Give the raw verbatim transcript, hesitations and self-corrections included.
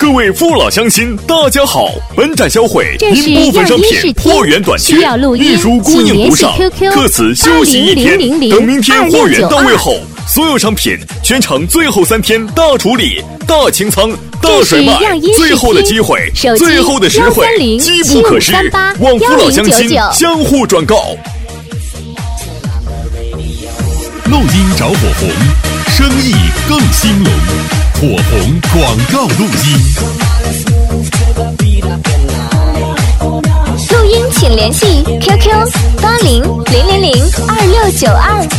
各位父老乡亲，大家好！本展销毁因部分商品货源短缺、运输供应不上、特此休息一天，等明天货源到位后，所有商品全程最后三天大处理、大清仓、大甩卖，最后的机会，最后的实惠，机不可失，望父老乡亲相互转告。 录音找火红，生意更兴隆。火红广告录音， 录音请联系 Q Q 八零零零零二六九二。